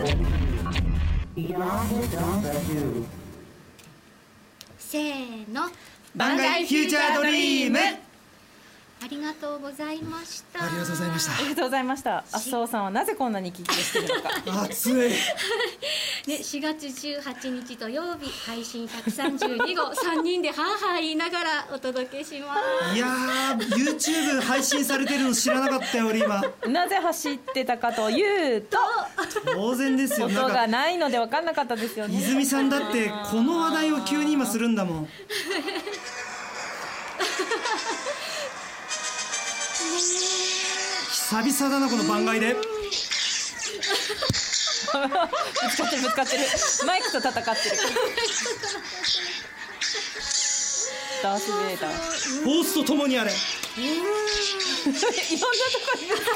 せーの、 番外フューチャードリーム。 ありがとうございました。 ありがとうございました。 ありがとうございました。麻生さんはなぜこんなにキッキしてるのか。 暑い。 ね、4月18日土曜日配信132号3人でハーハー言いながらお届けします。 いやー YouTube 配信されてるの知らなかったよ俺今。 なぜ走ってたかというと、 当然ですよ。 音がないので分かんなかったですよね。 泉さんだってこの話題を急に今するんだもん。久々だなこの番外で。 ぶつかってるぶつかってる。マイクと戦ってる。ダース・ベイダー。 フォースと共にあれ。 いろんなとこにぶつか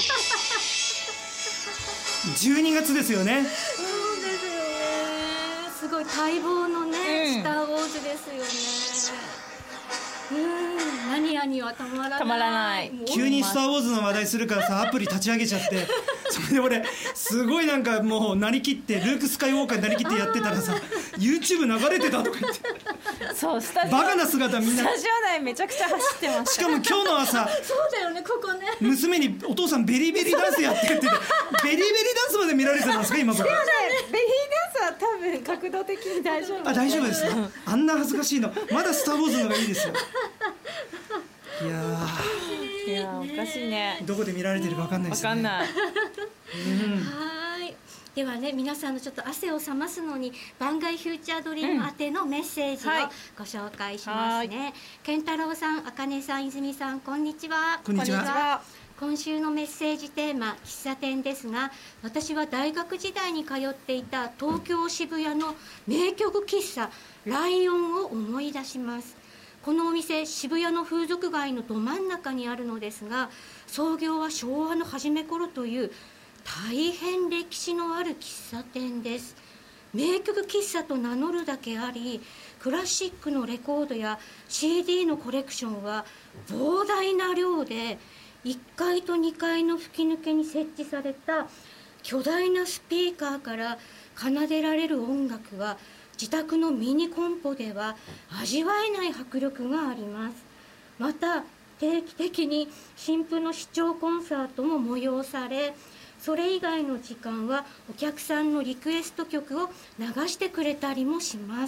ってる。 12月ですよね。 そうですよね。すごい待望のね、スター・ウォーズですよね。マニアにはたまらない。 たまらない。 急にスター・ウォーズの話題するからさ、アプリ立ち上げちゃって、それで俺すごいなんかもうなりきってルーク・スカイウォーカーになりきってやってたらさ、 YouTube 流れてたとか言って、 そう、スタジオバカな姿みんな。 スタジオ内めちゃくちゃ走ってました。 しかも今日の朝そうだよね、ここね。 娘にお父さんベリーベリーダンスやってって言って、ベリーベリーダンスまで見られてたんですか今僕。 ベリーダンスは多分角度的に大丈夫。 あ、大丈夫ですね。あんな恥ずかしいのまだスター・ウォーズの方がいいですよ。いやおかしいね。 どこで見られてるか分かんないですね。 分かんない。 はい。ではね、皆さんのちょっと汗を冷ますのに番外フューチャードリーム宛てのメッセージをご紹介しますね。健太郎さん、あかねさん、泉さん、こんにちは。 こんにちは。 今週のメッセージテーマ、喫茶店ですが、私は大学時代に通っていた東京渋谷の名曲喫茶ライオンを思い出します。このお店、渋谷の風俗街のど真ん中にあるのですが、創業は昭和の初め頃という大変歴史のある喫茶店です。名曲喫茶と名乗るだけあり、クラシックのレコードや CD のコレクションは膨大な量で、1階と2階の吹き抜けに設置された巨大なスピーカーから奏でられる音楽は、自宅のミニコンポでは味わえない迫力があります。また定期的に新婦の視聴コンサートも催され、それ以外の時間はお客さんのリクエスト曲を流してくれたりもします。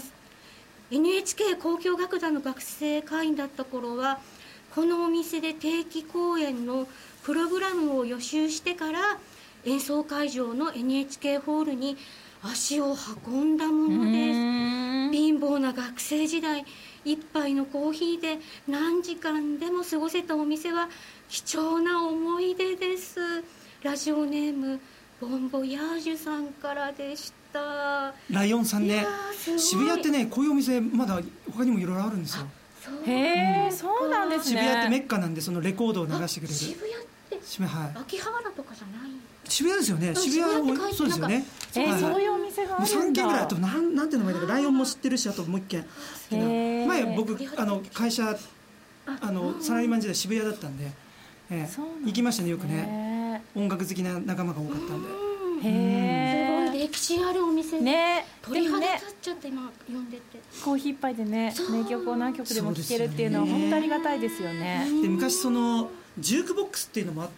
NHK 交響楽団の学生会員だった頃は、このお店で定期公演のプログラムを予習してから演奏会場の NHK ホールに足を運んだものです。貧乏な学生時代、一杯のコーヒーで何時間でも過ごせたお店は貴重な思い出です。ラジオネームボンボヤージュさんからでした。 ライオンさんね、渋谷ってね、こういうお店まだ他にもいろいろあるんですよ。 へえ、そうなんですね。 渋谷ってメッカなんで、そのレコードを流してくれる。 渋谷って秋葉原とかじゃない？ 渋谷ですよね。渋谷もそうですよね。 そういうお店があるんだ。 3軒ぐらい、あとなんて名前だか、ライオンも知ってるし、あともう1軒。前僕会社サラリーマン時代渋谷だったんで、行きましたねよくね。音楽好きな仲間が多かったんで。 すごい歴史あるお店ね。鳥肌立っちゃって今読んでて。 コーヒー一杯でね、名曲を何曲でも聴けるっていうのは本当ありがたいですよね。 で、昔そのジュークボックスっていうのもあって、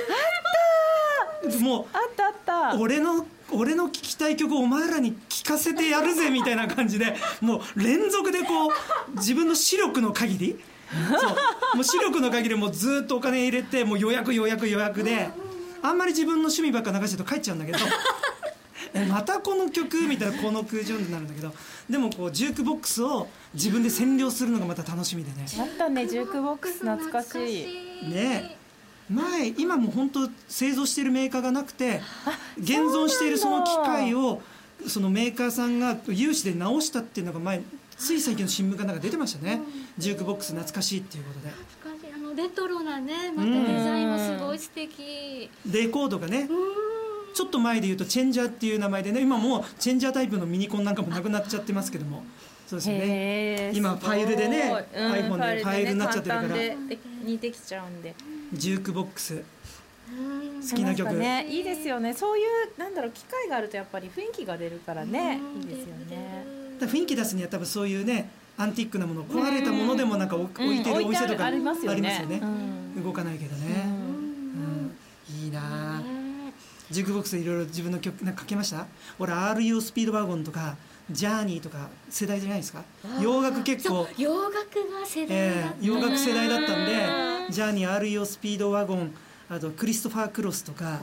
もうあった俺の聴きたい曲をお前らに聴かせてやるぜみたいな感じで、もう連続でこう自分の視力の限り、そうもう視力の限りもうずっとお金入れて、もう予約で、あんまり自分の趣味ばっか流してると帰っちゃうんだけどまたこの曲みたいな、この空中になるんだけど、でもこうジュークボックスを自分で占領するのがまた楽しみでね。 あったね、ジュークボックス懐かしいね。今も本当製造しているメーカーがなくて、現存しているその機械をそのメーカーさんが有志で直したっていうのがつい最近の新聞かなんか出てましたね。ジュークボックス懐かしいっていうことで。 懐かしい、レトロなね、またデザインもすごい素敵。 レコードがね、ちょっと前で言うとチェンジャーっていう名前でね、今もうチェンジャータイプのミニコンなんかもなくなっちゃってますけども、そうですよね。今ファイルでね、iPhone でファイルになっちゃってるから、 似てきちゃうんで。 ジュークボックス好きな曲ね、いいですよね。そういうなんだろう機会があるとやっぱり雰囲気が出るからね、いいですよね。 雰囲気出すには多分そういうねアンティークなもの壊れたものでもなんか置いてるお店とかありますよね、動かないけどね、いいな。ジュークボックスでいろいろ自分の曲なんかかけました？俺 RU スピードワゴンとかジャーニーとか世代じゃないですか？洋楽結構洋楽が世代だった、 洋楽世代だったんでジャーニー RU スピードワゴン、あとクリストファー・クロスとか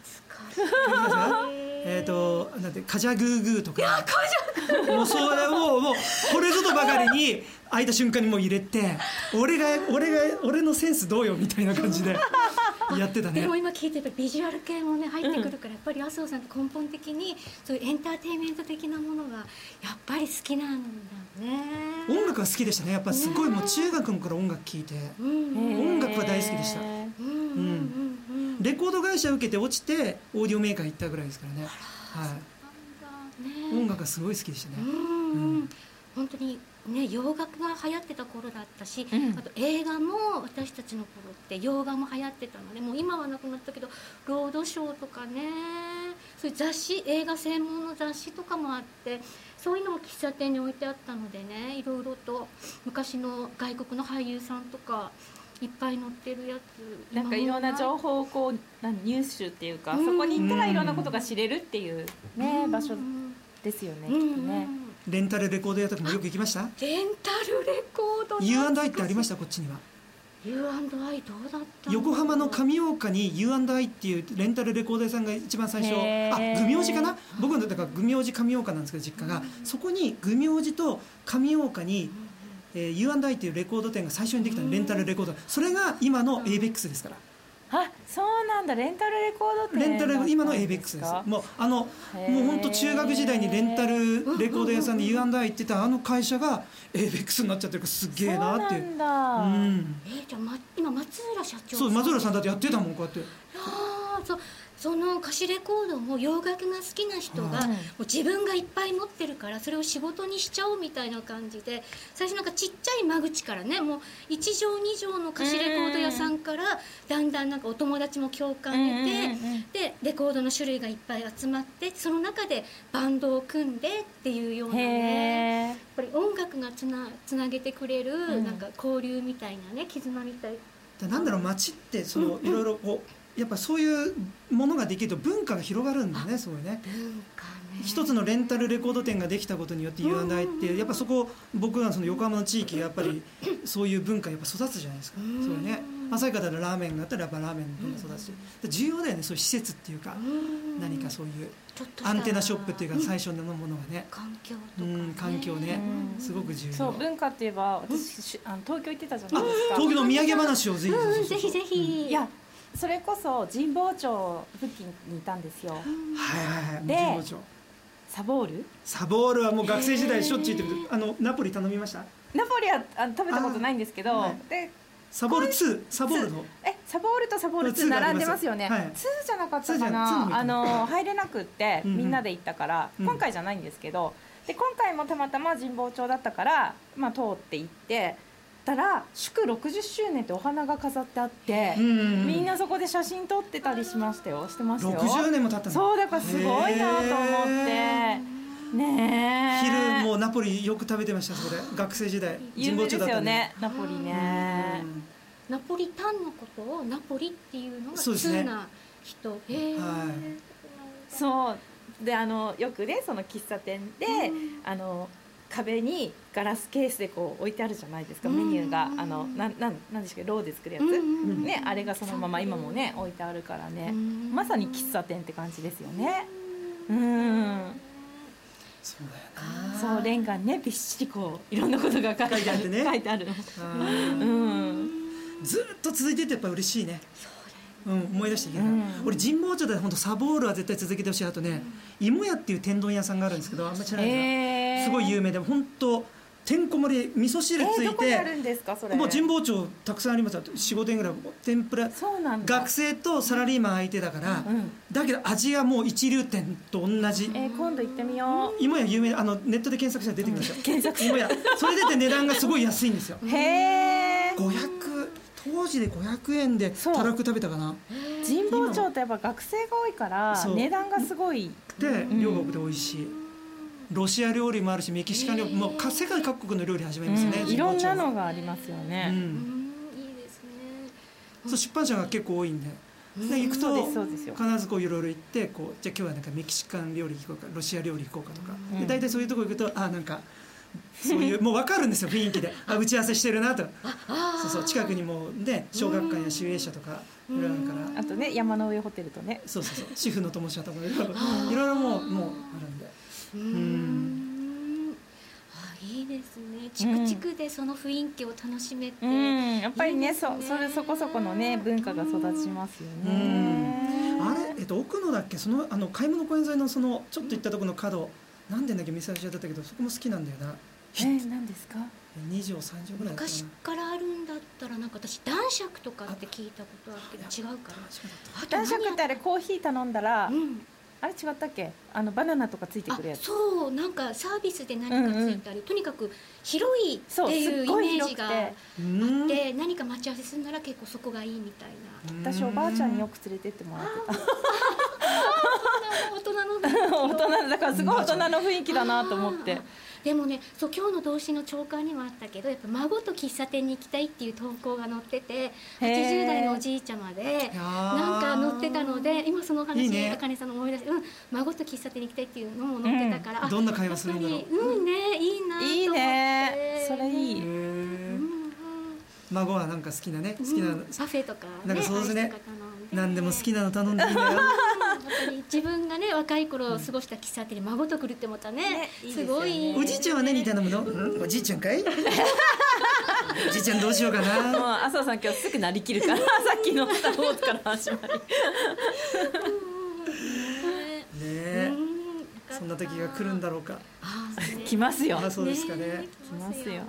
なんてカジャグーグーとか、もうそれをもうこれぞとばかりに開いた瞬間にもう入れて俺のセンスどうよみたいな感じでやってたね。 でも今聞いてるビジュアル系もね入ってくるから、やっぱり麻生さんって根本的にそういうエンターテインメント的なものがやっぱり好きなんだね。 音楽が好きでしたね。やっぱすごいもう中学の頃音楽聴いて、音楽は大好きでした。レコード会社受けて落ちてオーディオメーカー行ったぐらいですからね。はい、音楽がすごい好きでしたね。 本当にね、洋楽が流行ってた頃だったし、あと映画も私たちの頃って洋画も流行ってたので、もう今はなくなったけどロードショーとかね、そういう雑誌、映画専門の雑誌とかもあって、そういうのも喫茶店に置いてあったのでね、いろいろと昔の外国の俳優さんとかいっぱい載ってるやつ、 なんかいろんな情報をこう入手っていうか、そこに行ったらいろんなことが知れるっていうね、場所ですよね、きっとね。 レンタルレコード屋とかもよく行きました？ レンタルレコード U&I ってありました？こっちには U&I どうだった？ 横浜の上岡に U&I っていうレンタルレコード屋さんが一番最初、グミ王子かな、僕のだからグミ王子上岡なんですけど実家が、そこにグミ王子と上岡に、U&I っていうレコード店が最初にできたの、レンタルレコード、それが今の ABEX ですから。 あ、そうなんだ。レンタルレコード店、 レンタル今の ABEX です。もう本当中学時代にレンタルレコード屋さんで U&I 行ってたあの会社が ABEX になっちゃってるからすげえなっていう。 そうなんだ。 じゃあ、今松浦社長さん、 そう、松浦さんだってやってたもんこうやって。 その歌詞レコードも洋楽が好きな人がもう自分がいっぱい持ってるからそれを仕事にしちゃおうみたいな感じで、最初なんかちっちゃい間口からね、もう1畳2畳の歌詞レコード屋さんからだんだんなんかお友達も共感得て、でレコードの種類がいっぱい集まって、その中でバンドを組んでっていうようなね、やっぱり音楽がつなげてくれるなんか交流みたいなね、絆みたいなんだろう、街ってそのいろいろこうやっぱそういうものができると文化が広がるんだね、すごいね。一つのレンタルレコード店ができたことによって U&I ってやっぱそこ、僕らその横浜の地域がやっぱりそういう文化やっぱ育つじゃないですか。そうね、旭川だらラーメンがあったらやっぱラーメンの文化育つし、重要だよね、そういう施設っていうか、何かそういうアンテナショップっていうか最初のものがね、 環境とかね、 環境ね、すごく重要。 そう、文化って言えば私東京行ってたじゃないですか。 東京の土産話をぜひぜひぜひ。 いや、それこそ神保町付近にいたんですよ。 で、神保町サボールはもう学生時代しょっちゅう行ってる。ナポリ頼みました？ ナポリは食べたことないんですけど、でサボール2、サボールのサボールとサボール2並んでますよね。2じゃなかったかな、入れなくってみんなで行ったから、今回じゃないんですけど、で今回もたまたま神保町だったから、通って行ってたら祝60周年ってお花が飾ってあって、みんなそこで写真撮ってたりしましたよ。してましたよ。 60年も経ったの。 そうだからすごいなと思ってね。 昼もうナポリよく食べてました。それ学生時代有名ですよね、ナポリね。 ナポリタンのことをナポリっていうのが通な人。 そうで、よくね、その喫茶店で壁にガラスケースでこう置いてあるじゃないですか、メニューがなんですか、ろうで作るやつ、ね、あれがそのまま今もね置いてあるからね、まさに喫茶店って感じですよね。 そうだよな。 そう、レンガにねびっしりこういろんなことが書いてあるね。書いてある。 ずっと続いててやっぱ嬉しいね。思い出していけない。俺神保町で本当サボールは絶対続けてほしい。あとね、芋屋っていう天丼屋さんがあるんですけど、あんまり知らないですか。すごい有名で、本当てんこ盛り味噌汁ついて、 どこにあるんですかそれ？ もう神保町たくさんありますよ。4、5店ぐらい天ぷら。学生とサラリーマン相手だから、だけど味がもう一流店と同じ。 今度行ってみよう。 芋屋有名、ネットで検索したら出てきました。検索芋屋。それ出て値段がすごい安いんですよ。500当時で500円でたらふく食べたかな。 神保町ってやっぱ学生が多いから値段がすごいで量が多くて美味しい。ロシア料理もあるしメキシカン料理も世界各国の料理始まりますね、 いろんなのがありますよね。 いいですね。 そう出版社が結構多いんで、行くと必ずこういろいろ行ってこうじゃあ今日はなんかメキシカン料理行こうかロシア料理行こうかとか、で大体そういうとこ行くとなんかそういうもう分かるんですよ雰囲気で打ち合わせしてるなと。そう近くにもね小学館や集英社とかいろいろあるから、 あとね山の上ホテルとねそう主婦の友社とかいろいろもうあるんで。 いいですね。地区地区でその雰囲気を楽しめて、 やっぱりねそこそこのね文化が育ちますよね。 あれ奥野だっけ買い物公園沿いのちょっと行ったところの角なんでだっけ店味だったけどそこも好きなんだよな。 何ですか ？2畳3畳ぐらい昔からあるんだったらなんか私男爵とかって聞いたことあるけど違うかな。 男爵ってあれコーヒー頼んだらあれ違ったっけバナナとかついてくるやつ。 そうなんかサービスで何かついたり、とにかく広いっていうイメージがあって何か待ち合わせするなら結構そこがいいみたいな。私おばあちゃんによく連れてってもらってた。 大人のだからすごい大人の雰囲気だなと思って。 でもね今日の動詞の朝刊にもあったけどやっぱ孫と喫茶店に行きたいっていう投稿が載ってて80代のおじいちゃまでなんか載ってたので今その話あかねさんの思い出して孫と喫茶店に行きたいっていうのも載ってたから、 どんな会話するんだろう。 いいなと思って。 いいねそれいい。 孫はなんか好きなねパフェとかなんかそうですね。何でも好きなの頼んでいいんだよ。 自分がね若い頃過ごした喫茶店に孫と来るって思ったね。すごい。 おじいちゃんは何頼むの？おじいちゃんかい？おじいちゃんどうしようかな。 もう麻生さん今日すぐなりきるからさっきのスター・ウォーズから始まり。 ねそんな時が来るんだろうか。 来ますよ。 そうですかね。 来ますよ。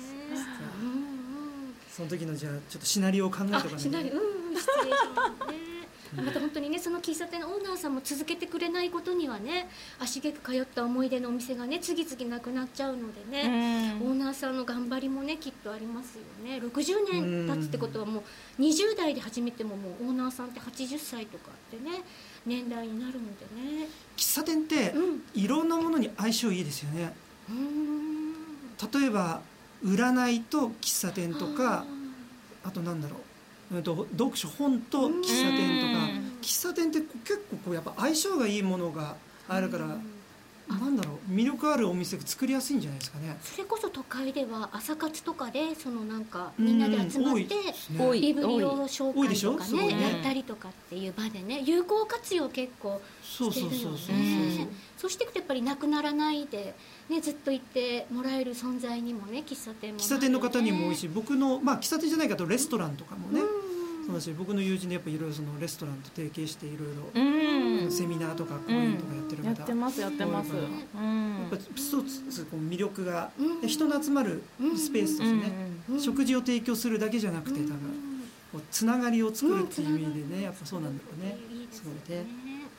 その時のじゃあちょっとシナリオを考えておかないと。 失礼しますね。また本当にねその喫茶店のオーナーさんも続けてくれないことにはね足げく通った思い出のお店がね次々なくなっちゃうのでね、オーナーさんの頑張りもねきっとありますよね。60年経つってことはもう20代で始めてももうオーナーさんって80歳とかってね年代になるのでね。 喫茶店っていろんなものに相性いいですよね。例えば占いと喫茶店とかあとなんだろう読書本と喫茶店とか喫茶店って結構こうやっぱ相性がいいものがあるからなんだろう魅力あるお店が作りやすいんじゃないですかね。 それこそ都会では朝活とかでそのなんかみんなで集まってビブリオ紹介とかねやったりとかっていう場でね有効活用結構してるよね。そうしていくとやっぱりなくならないでねずっと行ってもらえる存在にもね喫茶店も喫茶店の方にも多いし僕の喫茶店じゃないかとレストランとかもねそうだし僕の友人でやっぱいろいろそのレストランと提携していろいろセミナーとか講演とかやってる方やってますやってます。やっぱ一つ魅力が人の集まるスペースとしてね食事を提供するだけじゃなくて多分こうつながりを作るっていう意味でねやっぱそうなんだろうね。すごいね。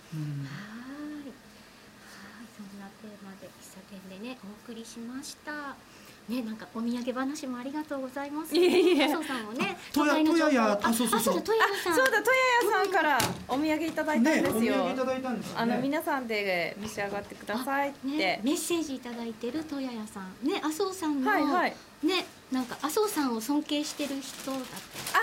そんなテーマで喫茶店でねお送りしましたね。なんかお土産話もありがとうございます。麻生さんもねとややそうだとややさんそうだとややさんからお土産いただいたんですよ。 お土産いただいたんですよね。 皆さんで召し上がってくださいってメッセージいただいてるとややさんね麻生さんのねなんか麻生さんを尊敬してる人だった。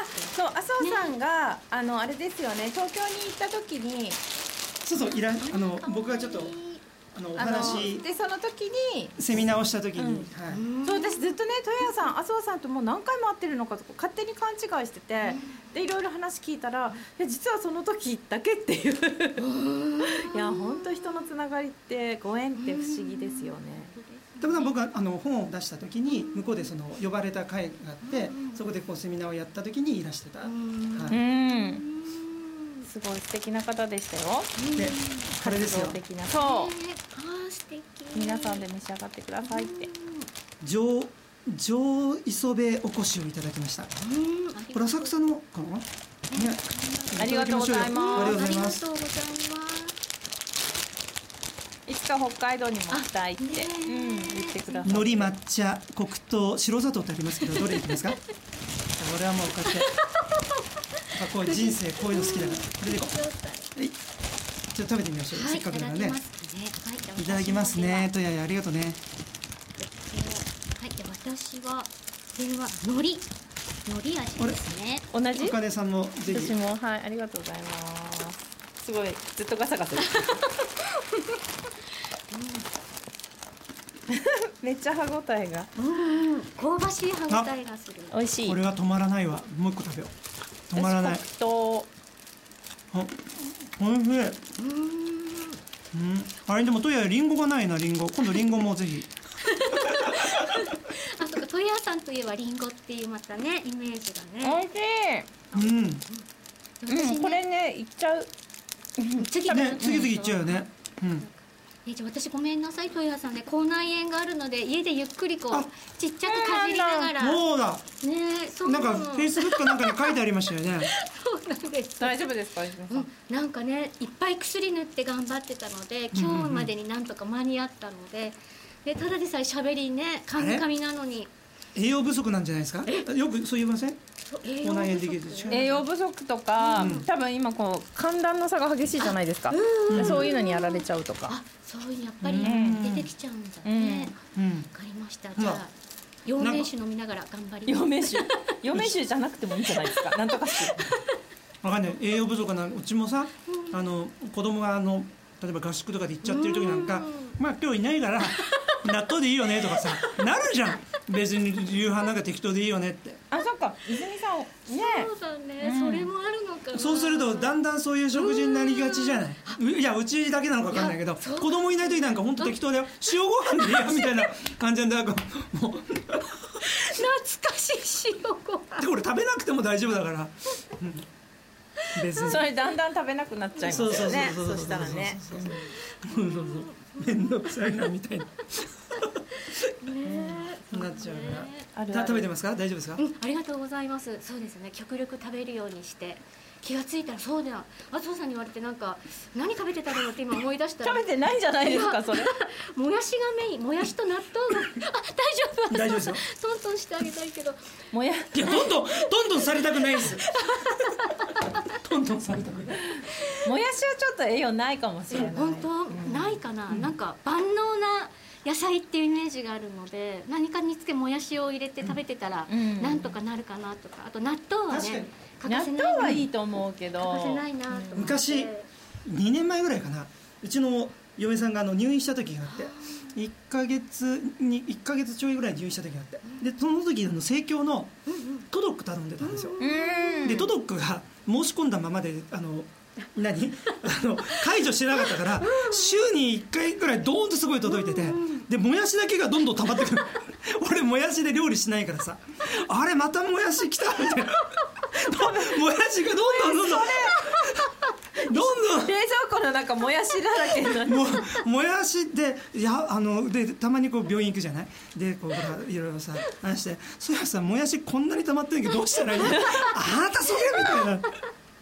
そう麻生さんがあれですよね東京に行った時にそう僕がちょっとお話でその時にセミナーをした時に、 そう私ずっとね豊谷さん麻生さんともう何回も会ってるのかとか勝手に勘違いしてて、でいろいろ話聞いたら実はその時だけっていういや本当人のつながりってご縁って不思議ですよね。 多分僕が本を出した時に向こうで呼ばれた会があってそこでこうセミナーをやった時にいらしてた。 すごい素敵な方でしたよ。 でこれですよ。 そう素敵。 皆さんで召し上がってくださいって。 上磯部おこしをいただきました。これ浅草のかな？ね。 ありがとうございます。 ありがとうございます。 いつか北海道にも行きたいって言ってください。 海苔抹茶黒糖白砂糖ってありますけどどれいきますか？これはもうこうやってこういう人生こういうの好きだからこれでいこう。はい、ちょっと食べてみましょう、せっかくだからね。いただきますね。とややありがとうね。 はい、で私はこれは海苔味ですね。 同じ？ お金さんもぜひ。 私もはい、ありがとうございます。すごいずっとガサガサ。めっちゃ歯ごたえが。 香ばしい歯ごたえがする。 美味しい。 これは止まらないわ。もう一個食べよう。止まらない。 と。 おいしい。あれでもとやリンゴがないな。リンゴ。今度リンゴもぜひ。 あ、そうか。とやさんといえばリンゴっていうまたねイメージがね。 美味しい。これねいっちゃう。 次々いっちゃうよね。 じゃあ私ごめんなさい、とやさんね、口内炎があるので家でゆっくりこうちっちゃくかじりながら。 そうだ。 ね、そうなんかフェイスブックなんかに書いてありましたよね。 そうなんです。 大丈夫ですか？ なんかね、いっぱい薬塗って頑張ってたので、今日までになんとか間に合ったので、ただでさえ喋りね、カミカミなのに。 栄養不足なんじゃないですか？よくそう言いません？口内炎できる。 栄養不足とか、多分今こう寒暖の差が激しいじゃないですか。そういうのにやられちゃうとか。 あ、そういうのやっぱり出てきちゃうんだね。わかりました。じゃあ陽明酒飲みながら頑張ります。 陽明酒じゃなくてもいいんじゃないですか。なんとか酒。 わかんない。栄養不足なうちもさ、子供が例えば合宿とかで行っちゃってる時なんか、まあ今日いないから納豆でいいよねとかさ、なるじゃん。別に夕飯なんか適当でいいよねって。 あ、そっか。泉さんね。 そうだね。それもあるのかな。 そうするとだんだんそういう食事になりがちじゃない。いやうちだけなのか分かんないけど、子供いない時なんか本当適当だよ。塩ご飯でいいやみたいな感じなんだ。もう懐かしい塩ご飯。 でこれ食べなくても大丈夫だから。別にそれだんだん食べなくなっちゃいますよね。そしたらね。 めんどくさいなみたいな。なっちゃうな。食べてますか？大丈夫ですか？ ありがとうございます。そうですね。極力食べるようにして気がついたらそうだ。麻生さんに言われてなんか何食べてたのって今思い出したら。 食べてないんじゃないですかそれ。 もやしがメイン、もやしと納豆が大丈夫ですよ。トントンしてあげたいけど。 もや。 いやどんどんされたくないです。どんどんされたくない。 もやしはちょっと栄養ないかもしれない。 本当ないかな。なんか万能な野菜っていうイメージがあるので、何かにつけもやしを入れて食べてたらなんとかなるかなとか。あと納豆はね、 納豆はいいと思うけど、 欠かせないなと思って。 昔2年前ぐらいかな、うちの嫁さんが入院した時があって、1ヶ月ちょいぐらい入院した時があって、でその時生協のトドック頼んでたんですよ。でトドックが申し込んだままで解除してなかったから週に1回ぐらいドーンとすごい届いてて、でもやしだけがどんどん溜まってくる。俺もやしで料理しないからさ、あれまたもやし来たみたいな。もやしがどんどん冷蔵庫の中もやしだらけになる。 もやしででたまにこう病院行くじゃない。でこういろいろさ話して、そういやさもやしこんなに溜まってるけどどうしたらいいの？あなたそれみたいな。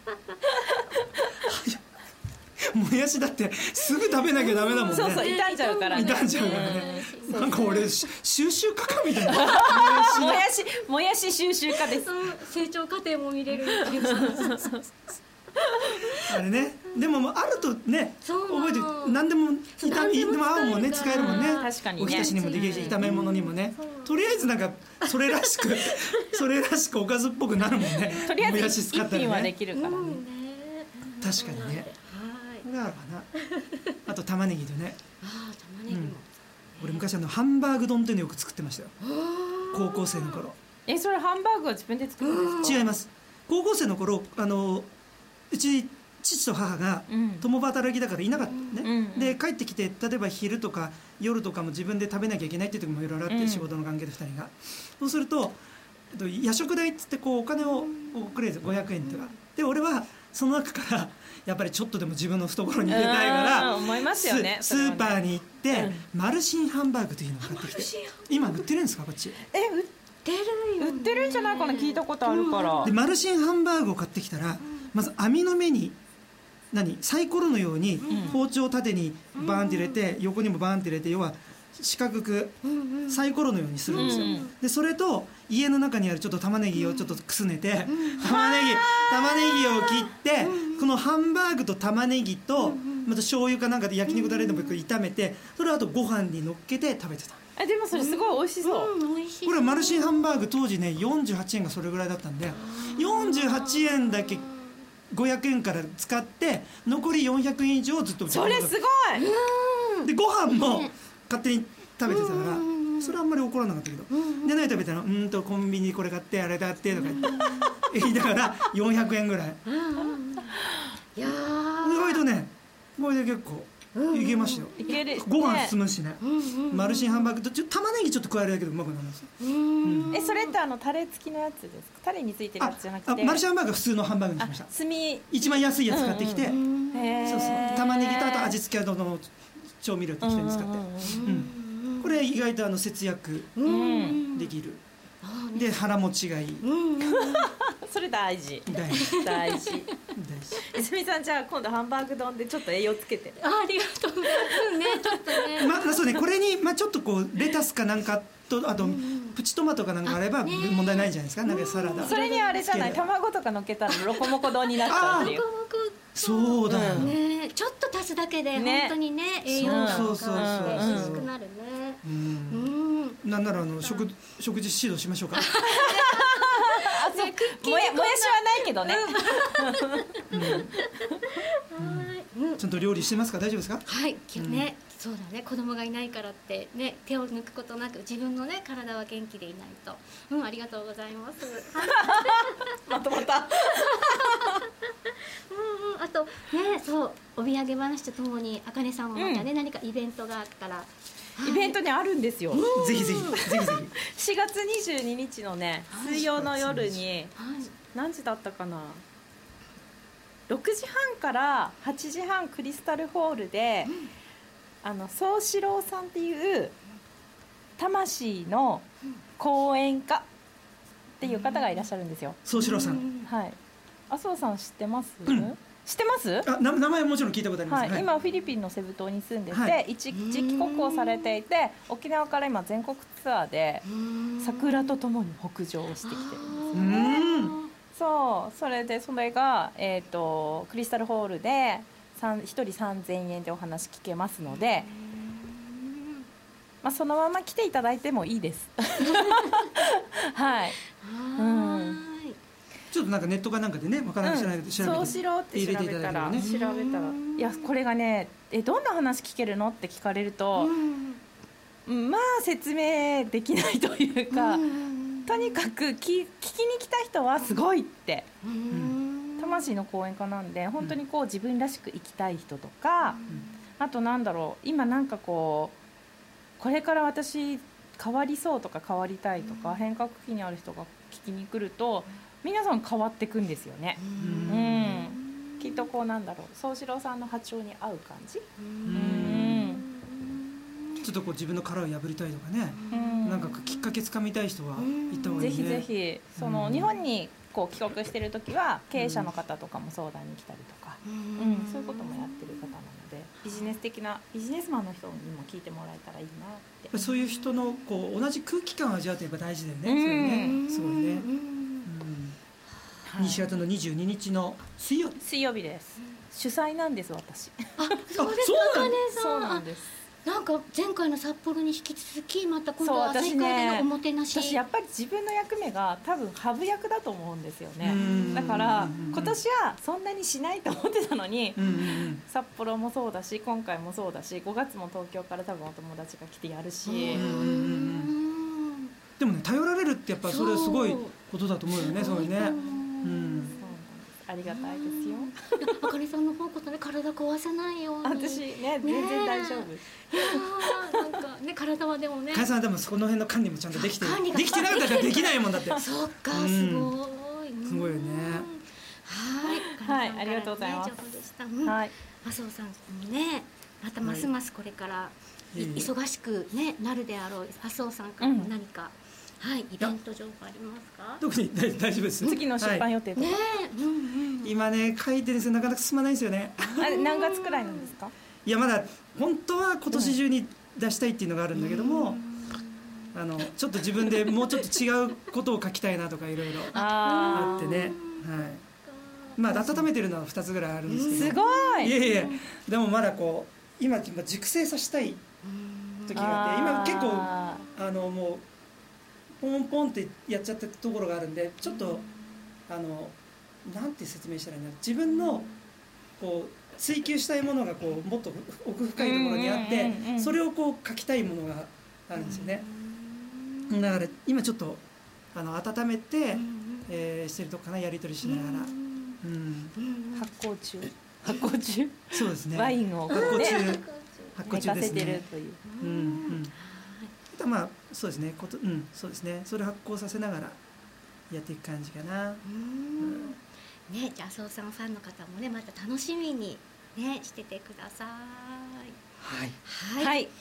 もやしだってすぐ食べなきゃダメだもんね。 そう傷んじゃうからね。 傷んじゃうからね。なんか俺収集家かみたいな。 もやし収集家です。 成長過程も見れる。 あれね。でもあるとね、覚えて何でも合うもんね、使えるもんね。 確かにね。 おひたしにもできるし炒め物にもね。とりあえずなんかそれらしくおかずっぽくなるもんね。 とりあえず一品はできるからね。 確かにね。あと玉ねぎとね。 玉ねぎも。 俺昔ハンバーグ丼っていうのよく作ってましたよ。高校生の頃。 それハンバーグは自分で作るんですか？ 違います。高校生の頃うち父と母が共働きだからいなかったね。で帰ってきて例えば昼とか夜とかも自分で食べなきゃいけないっていう時もいろいろあって、仕事の関係で2人が。そうすると夜食代っつってこうお金をくれる500円とかで、俺はその中からやっぱりちょっとでも自分の懐に入れたいから思いますよね。 スーパーに行ってマルシンハンバーグというのを買ってきて、今売ってるんですかこっち？ 売ってるんじゃないかな、聞いたことあるから。 でマルシンハンバーグを買ってきたら、まず網の目にサイコロのように包丁を縦にバーンって入れて、横にもバーンって入れて、要は四角くサイコロのようにするんですよ、でそれと家の中にあるちょっと玉ねぎをちょっとくすねて、玉ねぎを切って、このハンバーグと玉ねぎとまた醤油かなんかで焼肉だれでも炒めて、それをあとご飯に乗っけて食べてた。 でもそれすごい美味しそう。 これマルシンハンバーグ当時ね48円がそれぐらいだったんで、48円だけ500円から使って残り400円以上ずっとそれすごいでご飯も勝手に食べてたから、それはあんまり怒らなかったけど、で何食べたのコンビニこれ買ってあれ買ってとか言いながら400円ぐらい。いや意外とねこれで結構いけましたよ。ご飯進むしね。マルシンハンバーグと玉ねぎちょっと加えるだけでうまくなります。 それってタレ付きのやつですか？タレについてるやつじゃなくて。 マルシンハンバーグは普通のハンバーグにしました。一番安いやつ買ってきて、そうそう玉ねぎとあと味付けの調味料適当に使って、これ意外と節約できる。で腹持ちがいい。 それ大事。泉さん、じゃあ今度ハンバーグ丼でちょっと栄養つけて。 ありがとうございますね。ちょっとね。 そうね、これにちょっとこうレタスかなんかとあとプチトマトかなんかあれば問題ないんじゃないですか。なんかサラダ。 それにあれじゃない、卵とか乗っけたらロコモコ丼になっちゃうっていう。 そうだよね。ちょっと足すだけで本当にね栄養がそう美味しくなるね。 なんなら食事指導しましょうか。 もやしはないけどね。 ちゃんと料理してますか？大丈夫ですか？ はい、今日ね、そうだね、子供がいないからってね、手を抜くことなく自分のね体は元気でいないと。ありがとうございます。 まとまった。 あとね、そうお土産話とともにあかねさんもまたね、何かイベントがあったら。 イベントにあるんですよ。 ぜひ。4 月22日のね、水曜の夜に何時だったかな。6時半から8時半クリスタルホールで、宗志郎さんっていう魂の講演家っていう方がいらっしゃるんですよ。 宗志郎さん。 はい。麻生さん知ってます？知ってます？ 名前はもちろん聞いたことあります。 今フィリピンのセブ島に住んでて、一時帰国をされていて、沖縄から今全国ツアーで桜とともに北上をしてきてるんですよ。それがクリスタルホールで1人3000円でお話聞けますので、そのまま来ていただいてもいいです。はい。 ちょっとなんかネットかなんかでね、わからない調べてそうしろって調べたら、いやこれがね、どんな話聞けるのって聞かれると、説明できないというか、とにかく聞きに来た人はすごいって、魂の講演家なんで、本当にこう自分らしく生きたい人とか、あと今なんかこれから私変わりそうとか変わりたいとか、変革期にある人が聞きに来ると皆さん変わっていくんですよね。きっと宗志郎さんの波長に合う感じ。 ちょっと自分の殻を破りたいとかね、なんかきっかけつかみたい人は行った方がいいね。 ぜひ日本に帰国してる時は経営者の方とかも相談に来たりとか、そういうこともやってる方なので、ビジネスマンの人にも聞いてもらえたらいいなって。 そういう人の同じ空気感を味わうとやっぱ大事だよね。それね、すごいね。西月の22日の水曜日です。主催なんです私。 そうですかね。 そうなんです。 なんか前回の札幌に引き続きまた今度は旭川でのおもてなし。 私やっぱり自分の役目が多分ハブ役だと思うんですよね。だから今年はそんなにしないと思ってたのに、札幌もそうだし今回もそうだし、5月も東京から多分お友達が来てやるし。 でもね、頼られるってやっぱそれはすごいことだと思うよね。そうね。 ありがたいですよ。 あかねさんの方こそね、体壊さないように。 私ね、全然大丈夫。 なんかね、体はでもね。 かやさんでもそこの辺の管理もちゃんとできてなかったらできないもんだって。 そっか、すごい。 すごいよね。 はい、ありがとうございます。 はい、麻生さんもね、またますますこれから忙しくねなるであろう麻生さんからも何か。イベント情報ありますか？ 特に大丈夫です。 次の出版予定とか。 今ね書いてるんですよ、なかなか進まないんですよね。 何月くらいなんですか？ いやまだ本当は今年中に出したいっていうのがあるんだけども、ちょっと自分でもうちょっと違うことを書きたいなとかいろいろあってね、はい、まあ温めてるのは2つぐらいあるんですけど、 すごい。 いえいえ、でもまだこう今熟成させたい時があって、今結構もうポンポンってやっちゃったところがあるんで、ちょっとなんて説明したらいいんだ、自分のこう追求したいものがこうもっと奥深いところにあって、それをこう書きたいものがあるんですよね。だから今ちょっと温めて、してるとかな、やり取りしながら、 発酵中そうですね、 ワインを発酵中寝かせてるという。 まあそうですね、そうですね、それ発酵させながらやっていく感じかな。 ね、じゃあ麻生さんファンの方もね、また楽しみにねしててください。はい、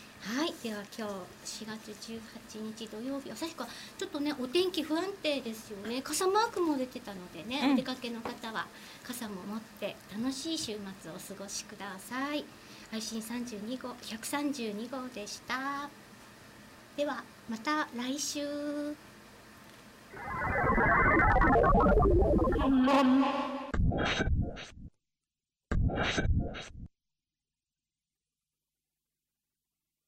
では今日4月18日土曜日、旭川ちょっとねお天気不安定ですよね。傘マークも出てたのでね、お出かけの方は傘も持って楽しい週末をお過ごしください。配信132号でした。ではまた来週。